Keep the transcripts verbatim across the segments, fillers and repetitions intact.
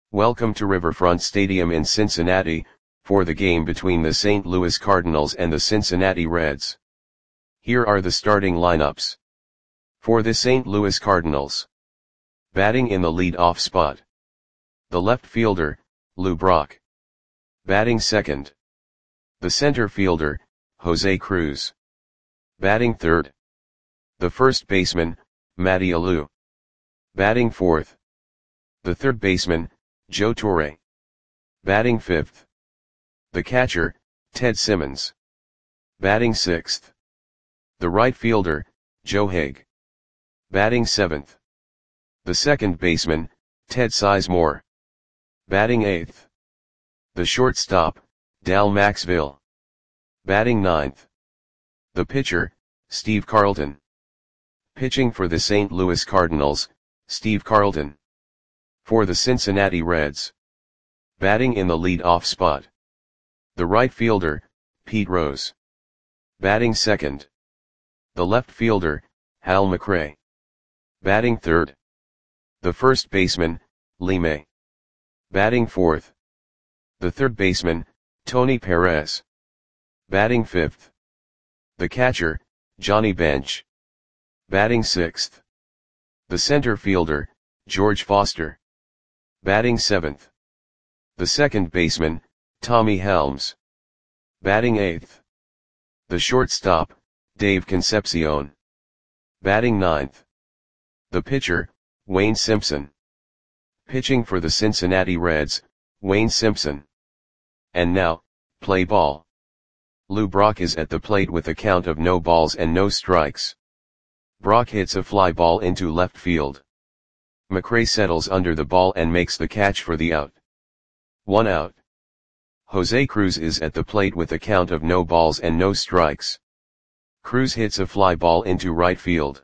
Welcome to Riverfront Stadium in Cincinnati, for the game between the Saint Louis Cardinals and the Cincinnati Reds. Here are the starting lineups. For the Saint Louis Cardinals. Batting in the lead-off spot. The left fielder, Lou Brock. Batting second. The center fielder, Jose Cruz. Batting third. The first baseman, Matty Alou. Batting fourth. The third baseman, Joe Torre. Batting fifth. The catcher, Ted Simmons. Batting sixth. The right fielder, Joe Hague. Batting seventh. The second baseman, Ted Sizemore. Batting eighth. The shortstop, Dal Maxville. Batting ninth. The pitcher, Steve Carlton. Pitching for the Saint Louis Cardinals, Steve Carlton. For the Cincinnati Reds. Batting in the lead-off spot. The right fielder, Pete Rose. Batting second. The left fielder, Hal McRae. Batting third. The first baseman, Lee May. Batting fourth. The third baseman, Tony Perez. Batting fifth. The catcher, Johnny Bench. Batting sixth. The center fielder, George Foster. Batting seventh. The second baseman, Tommy Helms. Batting eighth. The shortstop, Dave Concepcion. Batting ninth. The pitcher, Wayne Simpson. Pitching for the Cincinnati Reds, Wayne Simpson. And now, play ball. Lou Brock is at the plate with a count of no balls and no strikes. Brock hits a fly ball into left field. McRae settles under the ball and makes the catch for the out. One out. Jose Cruz is at the plate with a count of no balls and no strikes. Cruz hits a fly ball into right field.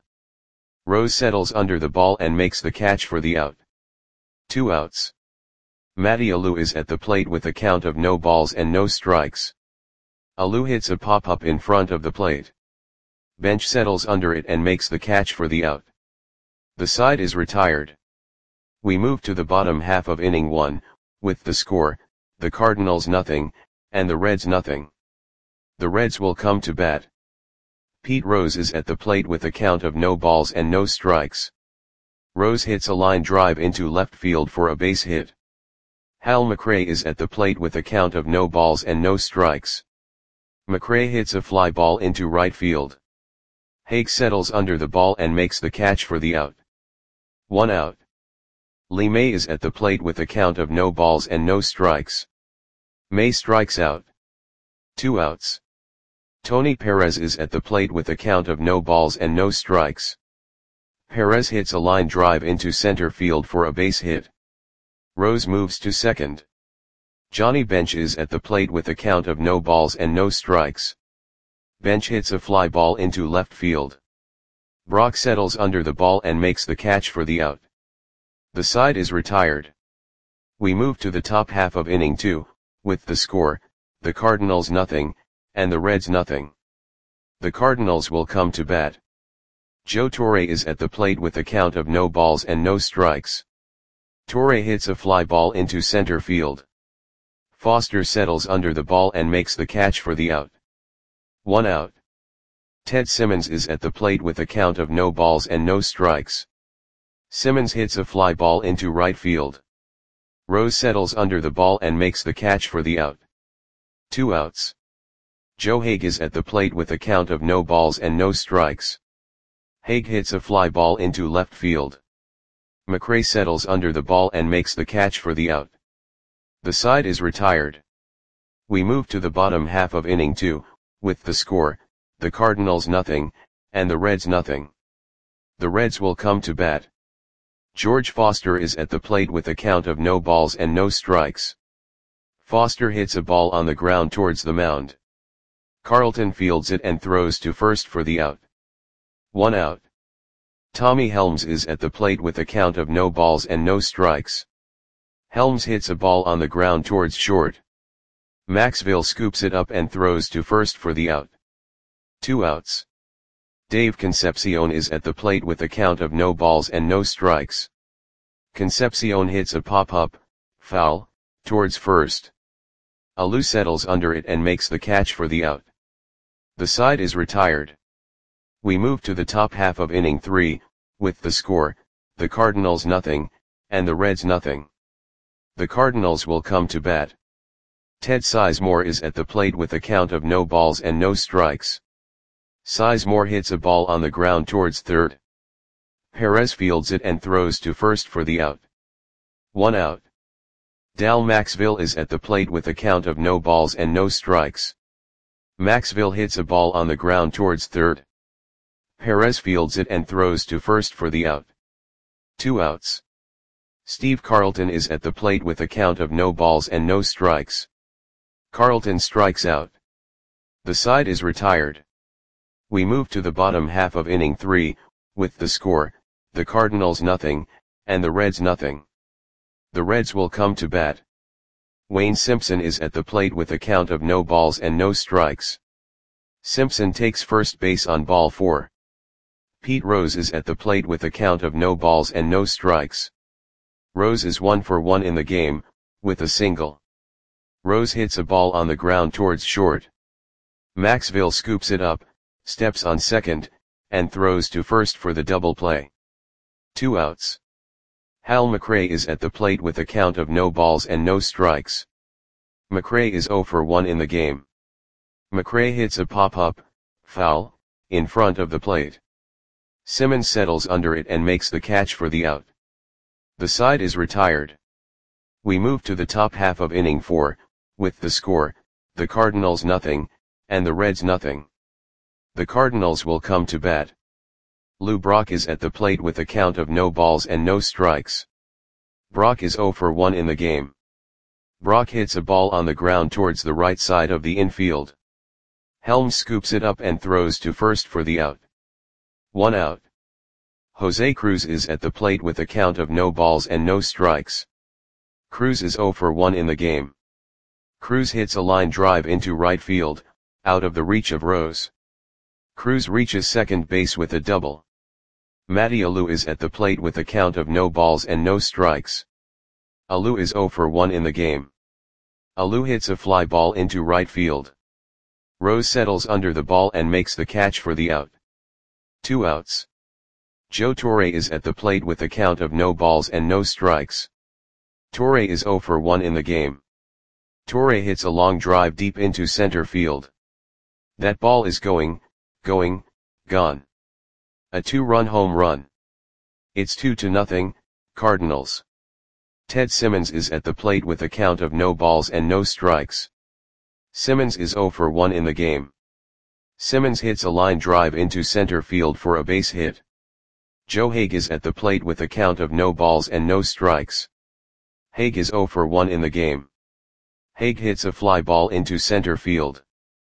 Rose settles under the ball and makes the catch for the out. Two outs. Matty Alou is at the plate with a count of no balls and no strikes. Alou hits a pop-up in front of the plate. Bench settles under it and makes the catch for the out. The side is retired. We move to the bottom half of inning one, with the score, the Cardinals nothing, and the Reds nothing. The Reds will come to bat. Pete Rose is at the plate with a count of no balls and no strikes. Rose hits a line drive into left field for a base hit. Hal McRae is at the plate with a count of no balls and no strikes. McRae hits a fly ball into right field. Hague settles under the ball and makes the catch for the out. One out. Lee May is at the plate with a count of no balls and no strikes. May strikes out. Two outs. Tony Perez is at the plate with a count of no balls and no strikes. Perez hits a line drive into center field for a base hit. Rose moves to second. Johnny Bench is at the plate with a count of no balls and no strikes. Bench hits a fly ball into left field. Brock settles under the ball and makes the catch for the out. The side is retired. We move to the top half of inning two, with the score, the Cardinals nothing, and the Reds nothing. The Cardinals will come to bat. Joe Torre is at the plate with a count of no balls and no strikes. Torre hits a fly ball into center field. Foster settles under the ball and makes the catch for the out. One out. Ted Simmons is at the plate with a count of no balls and no strikes. Simmons hits a fly ball into right field. Rose settles under the ball and makes the catch for the out. Two outs. Joe Hague is at the plate with a count of no balls and no strikes. Hague hits a fly ball into left field. McRae settles under the ball and makes the catch for the out. The side is retired. We move to the bottom half of inning two, with the score, the Cardinals nothing, and the Reds nothing. The Reds will come to bat. George Foster is at the plate with a count of no balls and no strikes. Foster hits a ball on the ground towards the mound. Carlton fields it and throws to first for the out. One out. Tommy Helms is at the plate with a count of no balls and no strikes. Helms hits a ball on the ground towards short. Maxville scoops it up and throws to first for the out. Two outs. Dave Concepcion is at the plate with a count of no balls and no strikes. Concepcion hits a pop-up, foul, towards first. Alou settles under it and makes the catch for the out. The side is retired. We move to the top half of inning three, with the score, the Cardinals nothing, and the Reds nothing. The Cardinals will come to bat. Ted Sizemore is at the plate with a count of no balls and no strikes. Sizemore hits a ball on the ground towards third. Perez fields it and throws to first for the out. One out. Dal Maxville is at the plate with a count of no balls and no strikes. Maxville hits a ball on the ground towards third. Perez fields it and throws to first for the out. Two outs. Steve Carlton is at the plate with a count of no balls and no strikes. Carlton strikes out. The side is retired. We move to the bottom half of inning three, with the score, the Cardinals nothing, and the Reds nothing. The Reds will come to bat. Wayne Simpson is at the plate with a count of no balls and no strikes. Simpson takes first base on ball four. Pete Rose is at the plate with a count of no balls and no strikes. Rose is one for one in the game, with a single. Rose hits a ball on the ground towards short. Maxville scoops it up, steps on second, and throws to first for the double play. Two outs. Hal McRae is at the plate with a count of no balls and no strikes. McRae is zero for one in the game. McRae hits a pop-up, foul, in front of the plate. Simmons settles under it and makes the catch for the out. The side is retired. We move to the top half of inning four, with the score, the Cardinals nothing, and the Reds nothing. The Cardinals will come to bat. Lou Brock is at the plate with a count of no balls and no strikes. Brock is zero for one in the game. Brock hits a ball on the ground towards the right side of the infield. Helms scoops it up and throws to first for the out. One out. Jose Cruz is at the plate with a count of no balls and no strikes. Cruz is zero for one in the game. Cruz hits a line drive into right field, out of the reach of Rose. Cruz reaches second base with a double. Matty Alou is at the plate with a count of no balls and no strikes. Alou is zero for one in the game. Alou hits a fly ball into right field. Rose settles under the ball and makes the catch for the out. Two outs. Joe Torre is at the plate with a count of no balls and no strikes. Torre is zero for one in the game. Torre hits a long drive deep into center field. That ball is going, going, gone. A two-run home run. It's two to nothing, Cardinals. Ted Simmons is at the plate with a count of no balls and no strikes. Simmons is zero for one in the game. Simmons hits a line drive into center field for a base hit. Joe Hague is at the plate with a count of no balls and no strikes. Hague is zero for one in the game. Hague hits a fly ball into center field.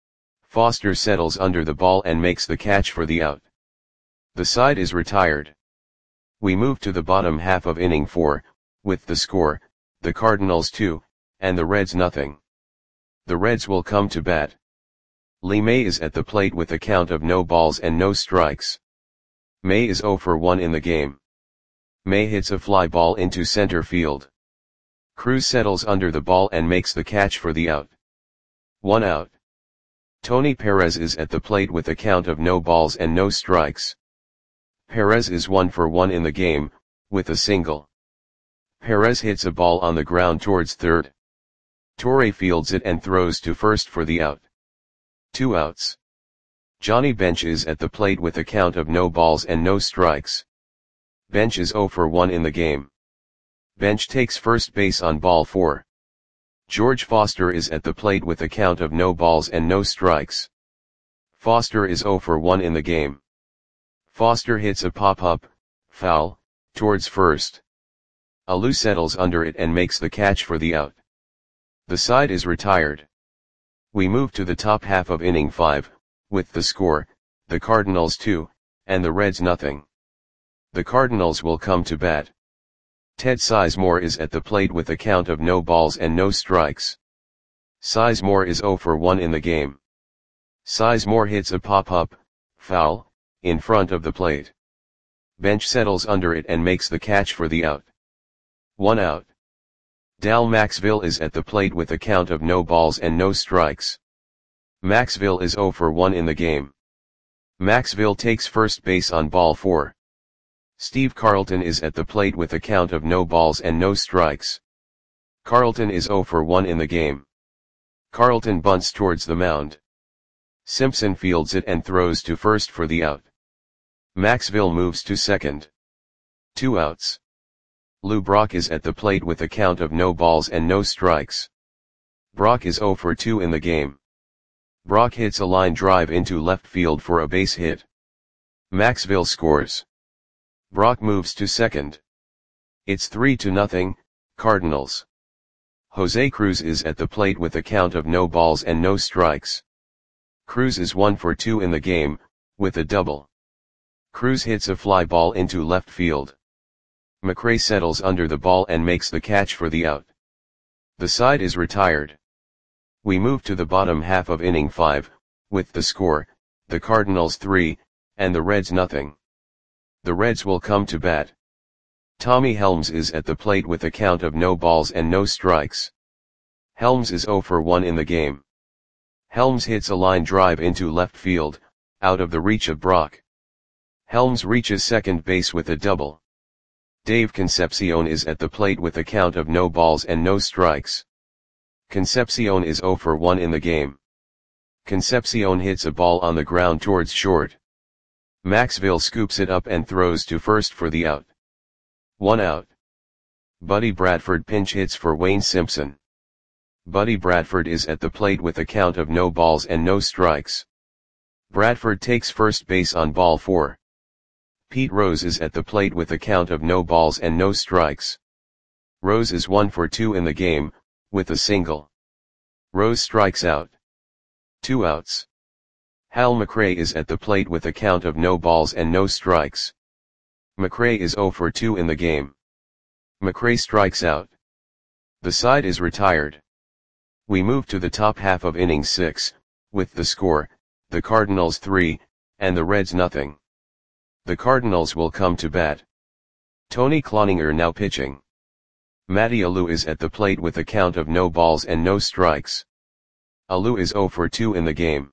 Foster settles under the ball and makes the catch for the out. The side is retired. We move to the bottom half of inning four, with the score, the Cardinals two, and the Reds nothing. The Reds will come to bat. Lee May is at the plate with a count of no balls and no strikes. May is zero for one in the game. May hits a fly ball into center field. Cruz settles under the ball and makes the catch for the out. One out. Tony Perez is at the plate with a count of no balls and no strikes. Perez is one for one in the game, with a single. Perez hits a ball on the ground towards third. Torre fields it and throws to first for the out. Two outs. Johnny Bench is at the plate with a count of no balls and no strikes. Bench is zero for one in the game. Bench takes first base on ball four. George Foster is at the plate with a count of no balls and no strikes. Foster is zero for one in the game. Foster hits a pop-up, foul, towards first. Alou settles under it and makes the catch for the out. The side is retired. We move to the top half of inning five, with the score, the Cardinals two, and the Reds nothing. The Cardinals will come to bat. Ted Sizemore is at the plate with a count of no balls and no strikes. Sizemore is zero for one in the game. Sizemore hits a pop-up, foul, in front of the plate. Bench settles under it and makes the catch for the out. One out. Dal Maxville is at the plate with a count of no balls and no strikes. Maxville is zero for one in the game. Maxville takes first base on ball four. Steve Carlton is at the plate with a count of no balls and no strikes. Carlton is zero for one in the game. Carlton bunts towards the mound. Simpson fields it and throws to first for the out. Maxville moves to second. Two outs. Lou Brock is at the plate with a count of no balls and no strikes. Brock is zero for two in the game. Brock hits a line drive into left field for a base hit. Maxville scores. Brock moves to second. It's three to nothing, Cardinals. Jose Cruz is at the plate with a count of no balls and no strikes. Cruz is one for two in the game, with a double. Cruz hits a fly ball into left field. McRae settles under the ball and makes the catch for the out. The side is retired. We move to the bottom half of inning five, with the score, the Cardinals three, and the Reds nothing. The Reds will come to bat. Tommy Helms is at the plate with a count of no balls and no strikes. Helms is zero for one in the game. Helms hits a line drive into left field, out of the reach of Brock. Helms reaches second base with a double. Dave Concepcion is at the plate with a count of no balls and no strikes. Concepcion is zero for one in the game. Concepcion hits a ball on the ground towards short. Maxville scoops it up and throws to first for the out. One out. Buddy Bradford pinch hits for Wayne Simpson. Buddy Bradford is at the plate with a count of no balls and no strikes. Bradford takes first base on ball four. Pete Rose is at the plate with a count of no balls and no strikes. Rose is one for two in the game, with a single. Rose strikes out. Two outs. Hal McRae is at the plate with a count of no balls and no strikes. McRae is zero for two in the game. McRae strikes out. The side is retired. We move to the top half of inning six, with the score, the Cardinals three, and the Reds nothing. The Cardinals will come to bat. Tony Cloninger now pitching. Matty Alou is at the plate with a count of no balls and no strikes. Alou is zero for two in the game.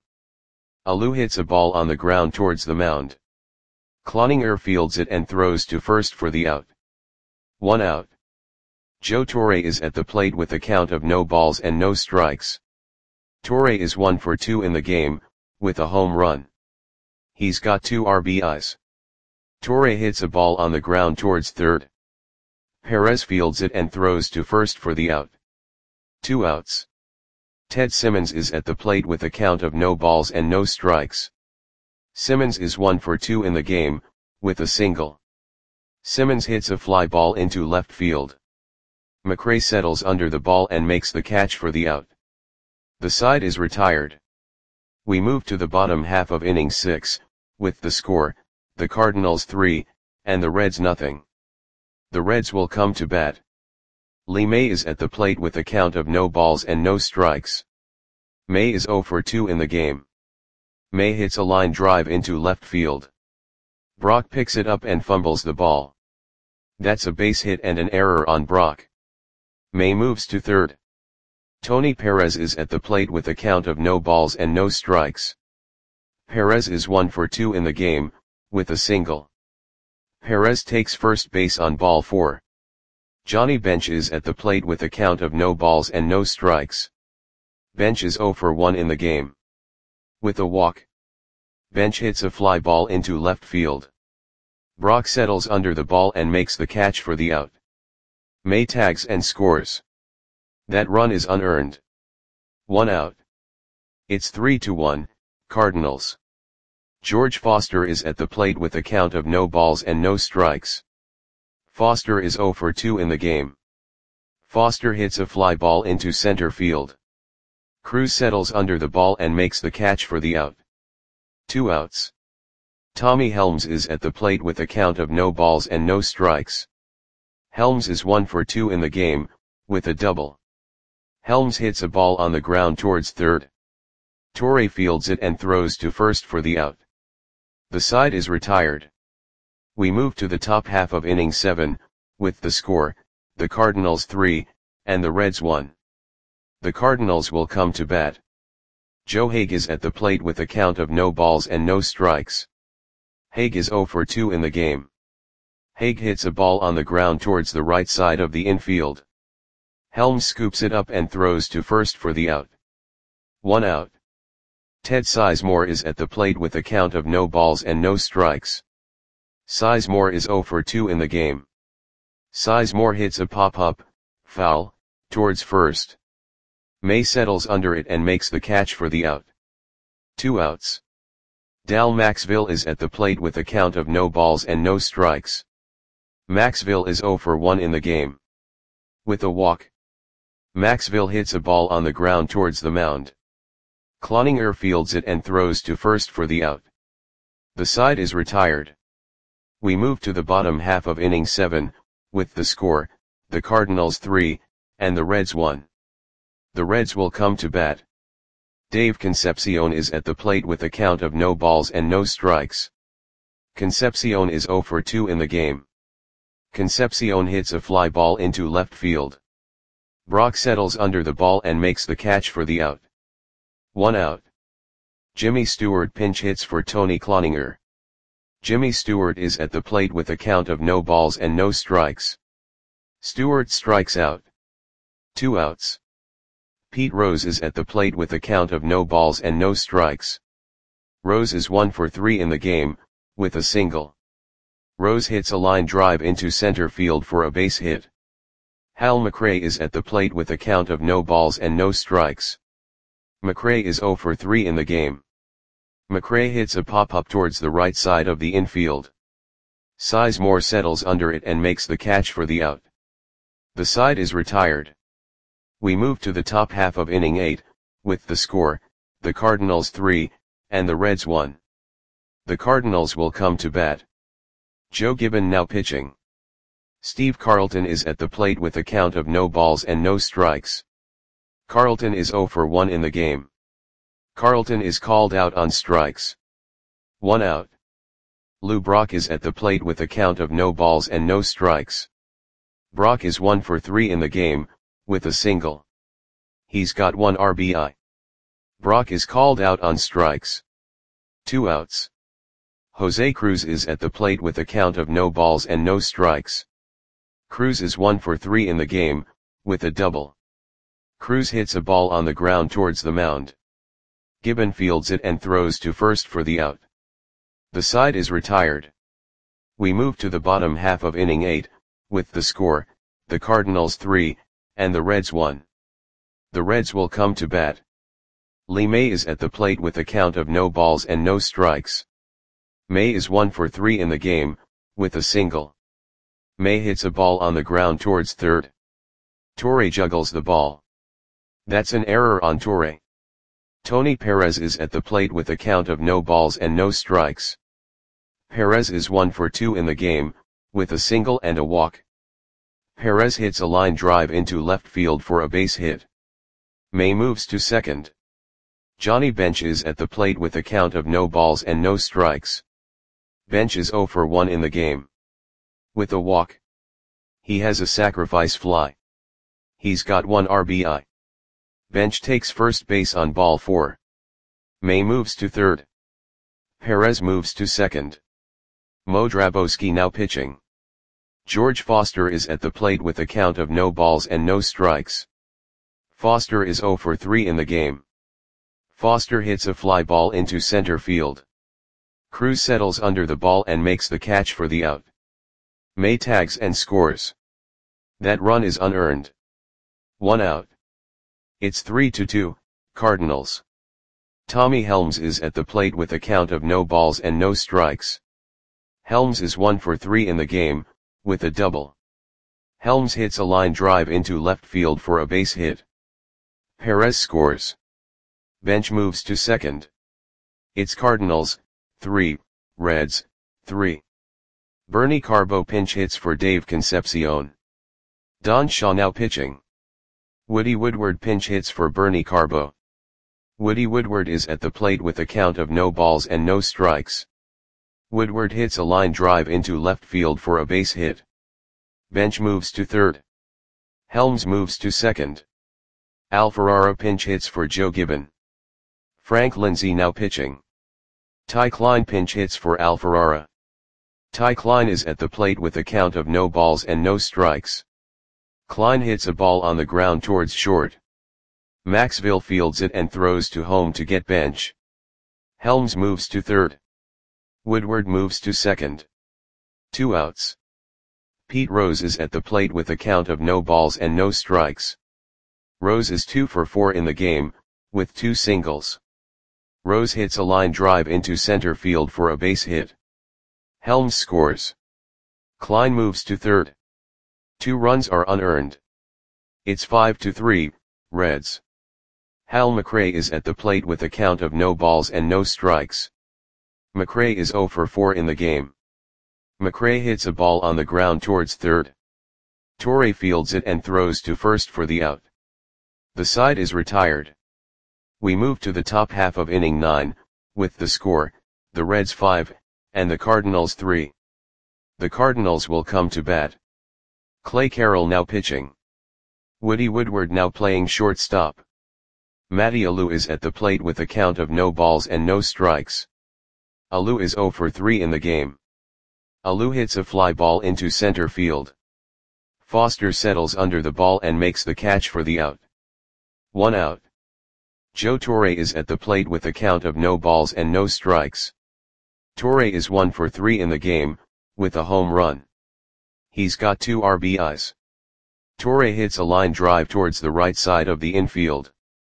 Alou hits a ball on the ground towards the mound. Cloninger fields it and throws to first for the out. One out. Joe Torre is at the plate with a count of no balls and no strikes. Torre is one for two in the game, with a home run. He's got two R B Is. Torre hits a ball on the ground towards third. Perez fields it and throws to first for the out. Two outs. Ted Simmons is at the plate with a count of no balls and no strikes. Simmons is one for two in the game, with a single. Simmons hits a fly ball into left field. McRae settles under the ball and makes the catch for the out. The side is retired. We move to the bottom half of inning six, with the score, the Cardinals three, and the Reds nothing. The Reds will come to bat. Lee May is at the plate with a count of no balls and no strikes. May is zero for two in the game. May hits a line drive into left field. Brock picks it up and fumbles the ball. That's a base hit and an error on Brock. May moves to third. Tony Perez is at the plate with a count of no balls and no strikes. Perez is one for two in the game, with a single. Perez takes first base on ball four. Johnny Bench is at the plate with a count of no balls and no strikes. Bench is zero for one in the game. With a walk. Bench hits a fly ball into left field. Brock settles under the ball and makes the catch for the out. May tags and scores. That run is unearned. One out. It's three to one, Cardinals. George Foster is at the plate with a count of no balls and no strikes. Foster is zero for two in the game. Foster hits a fly ball into center field. Cruz settles under the ball and makes the catch for the out. Two outs. Tommy Helms is at the plate with a count of no balls and no strikes. Helms is one for two in the game, with a double. Helms hits a ball on the ground towards third. Torre fields it and throws to first for the out. The side is retired. We move to the top half of inning seven, with the score, the Cardinals three, and the Reds one. The Cardinals will come to bat. Joe Hague is at the plate with a count of no balls and no strikes. Hague is oh for two in the game. Hague hits a ball on the ground towards the right side of the infield. Helms scoops it up and throws to first for the out. One out. Ted Sizemore is at the plate with a count of no balls and no strikes. Sizemore is oh for two in the game. Sizemore hits a pop-up, foul, towards first. May settles under it and makes the catch for the out. Two outs. Dal Maxville is at the plate with a count of no balls and no strikes. Maxville is oh for one in the game. With a walk. Maxville hits a ball on the ground towards the mound. Cloninger fields it and throws to first for the out. The side is retired. We move to the bottom half of inning seven, with the score, the Cardinals three, and the Reds one. The Reds will come to bat. Dave Concepcion is at the plate with a count of no balls and no strikes. Concepcion is oh for two in the game. Concepcion hits a fly ball into left field. Brock settles under the ball and makes the catch for the out. One out. Jimmy Stewart pinch hits for Tony Cloninger. Jimmy Stewart is at the plate with a count of no balls and no strikes. Stewart strikes out. Two outs. Pete Rose is at the plate with a count of no balls and no strikes. Rose is one for three in the game, with a single. Rose hits a line drive into center field for a base hit. Hal McRae is at the plate with a count of no balls and no strikes. McRae is oh for three in the game. McRae hits a pop-up towards the right side of the infield. Sizemore settles under it and makes the catch for the out. The side is retired. We move to the top half of inning eight, with the score, the Cardinals three, and the Reds one. The Cardinals will come to bat. Joe Gibbon now pitching. Steve Carlton is at the plate with a count of no balls and no strikes. Carlton is oh for one in the game. Carlton is called out on strikes. One out. Lou Brock is at the plate with a count of no balls and no strikes. Brock is one for three in the game, with a single. He's got one R B I. Brock is called out on strikes. Two outs. Jose Cruz is at the plate with a count of no balls and no strikes. Cruz is one for three in the game, with a double. Cruz hits a ball on the ground towards the mound. Gibbon fields it and throws to first for the out. The side is retired. We move to the bottom half of inning eight, with the score, the Cardinals three, and the Reds one. The Reds will come to bat. Lee May is at the plate with a count of no balls and no strikes. May is one for three in the game, with a single. May hits a ball on the ground towards third. Torre juggles the ball. That's an error on Torre. Tony Perez is at the plate with a count of no balls and no strikes. Perez is one for two in the game, with a single and a walk. Perez hits a line drive into left field for a base hit. May moves to second. Johnny Bench is at the plate with a count of no balls and no strikes. Bench is oh for one in the game. With a walk. He has a sacrifice fly. He's got one R B I. Bench takes first base on ball four. May moves to third. Perez moves to second. Mo Drabowski now pitching. George Foster is at the plate with a count of no balls and no strikes. Foster is oh for three in the game. Foster hits a fly ball into center field. Cruz settles under the ball and makes the catch for the out. May tags and scores. That run is unearned. One out. It's three to two, Cardinals. Tommy Helms is at the plate with a count of no balls and no strikes. Helms is one for three in the game, with a double. Helms hits a line drive into left field for a base hit. Perez scores. Bench moves to second. It's Cardinals, three, Reds, three. Bernie Carbo pinch hits for Dave Concepcion. Don Shaw now pitching. Woody Woodward pinch hits for Bernie Carbo. Woody Woodward is at the plate with a count of no balls and no strikes. Woodward hits a line drive into left field for a base hit. Bench moves to third. Helms moves to second. Alfarara pinch hits for Joe Gibbon. Frank Lindsay now pitching. Ty Klein pinch hits for Alfarara. Ty Klein is at the plate with a count of no balls and no strikes. Klein hits a ball on the ground towards short. Maxville fields it and throws to home to get bench. Helms moves to third. Woodward moves to second. Two outs. Pete Rose is at the plate with a count of no balls and no strikes. Rose is two for four in the game, with two singles. Rose hits a line drive into center field for a base hit. Helms scores. Klein moves to third. Two runs are unearned. It's five to three, Reds. Hal McRae is at the plate with a count of no balls and no strikes. McRae is zero for four in the game. McRae hits a ball on the ground towards third. Torre fields it and throws to first for the out. The side is retired. We move to the top half of inning nine, with the score, the Reds five, and the Cardinals three. The Cardinals will come to bat. Clay Carroll now pitching. Woody Woodward now playing shortstop. Matty Alou is at the plate with a count of no balls and no strikes. Alou is zero for three in the game. Alou hits a fly ball into center field. Foster settles under the ball and makes the catch for the out. One out. Joe Torre is at the plate with a count of no balls and no strikes. Torre is one for three in the game, with a home run. He's got two R B Is. Torre hits a line drive towards the right side of the infield.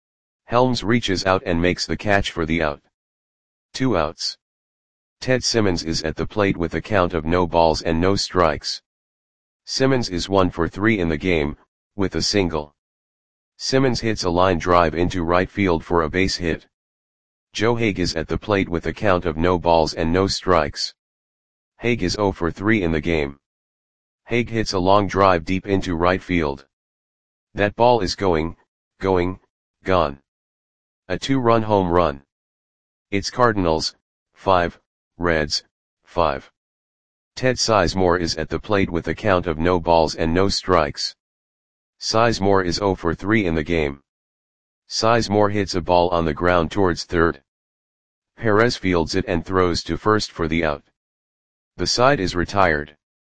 Helms reaches out and makes the catch for the out. Two outs. Ted Simmons is at the plate with a count of no balls and no strikes. Simmons is one for three in the game, with a single. Simmons hits a line drive into right field for a base hit. Joe Haig is at the plate with a count of no balls and no strikes. Haig is zero for three in the game. Haig hits a long drive deep into right field. That ball is going, going, gone. A two-run home run. It's Cardinals, five, Reds, five. Ted Sizemore is at the plate with a count of no balls and no strikes. Sizemore is zero for three in the game. Sizemore hits a ball on the ground towards third. Perez fields it and throws to first for the out. The side is retired.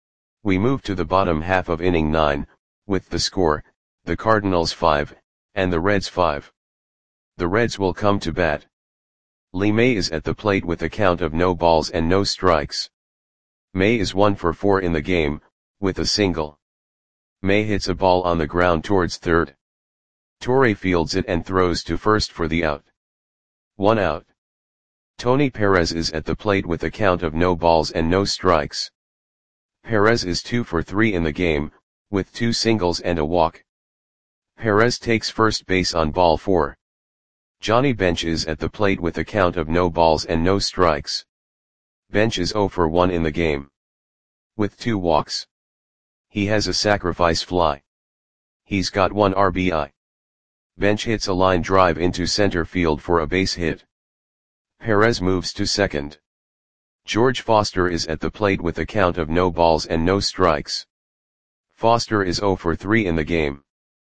We move to the bottom half of inning nine, with the score, the Cardinals five, and the Reds five. The Reds will come to bat. Lee May is at the plate with a count of no balls and no strikes. May is one for four in the game, with a single. May hits a ball on the ground towards third. Torre fields it and throws to first for the out. One out. Tony Perez is at the plate with a count of no balls and no strikes. Perez is two for three in the game, with two singles and a walk. Perez takes first base on ball four. Johnny Bench is at the plate with a count of no balls and no strikes. Bench is zero for one in the game, with two walks. He has a sacrifice fly. He's got one R B I. Bench hits a line drive into center field for a base hit. Perez moves to second. George Foster is at the plate with a count of no balls and no strikes. Foster is zero for three in the game.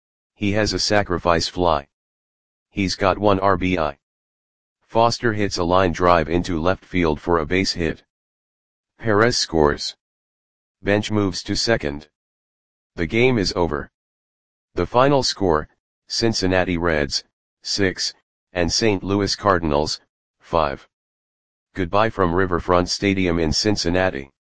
He has a sacrifice fly. He's got one R B I. Foster hits a line drive into left field for a base hit. Perez scores. Bench moves to second. The game is over. The final score, Cincinnati Reds, six, and Saint Louis Cardinals, five. Goodbye from Riverfront Stadium in Cincinnati.